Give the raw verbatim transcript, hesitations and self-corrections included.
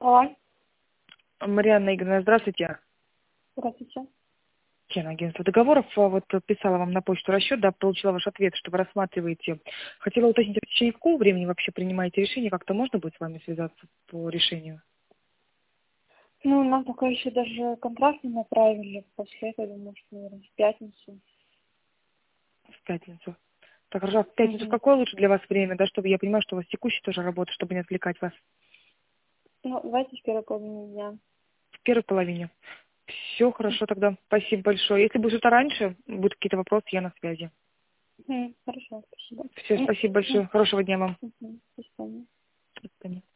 Алло, Марианна Игоревна, здравствуйте. здравствуйте. Член агентства договоров. А, Вот писала вам на почту расчет, да, получила ваш ответ, что вы рассматриваете. Хотела уточнить, в течение какого времени вообще принимаете решение? Как-то можно будет с вами связаться по решению? Ну, нам пока еще даже контракт не направили. После этого, думаю, что, наверное, в пятницу. В пятницу. Так, хорошо, а в пятницу Угу. какое лучше для вас время, да, чтобы я понимаю, что у вас текущая тоже работа, чтобы не отвлекать вас Ну, давайте в первой половине дня. в первой половине. Все хорошо тогда. Спасибо большое. Если будет что-то раньше, будут какие-то вопросы, я на связи. Угу. Хорошо, спасибо. Все, спасибо большое. Хорошего дня вам. Угу. До свидания. До свидания.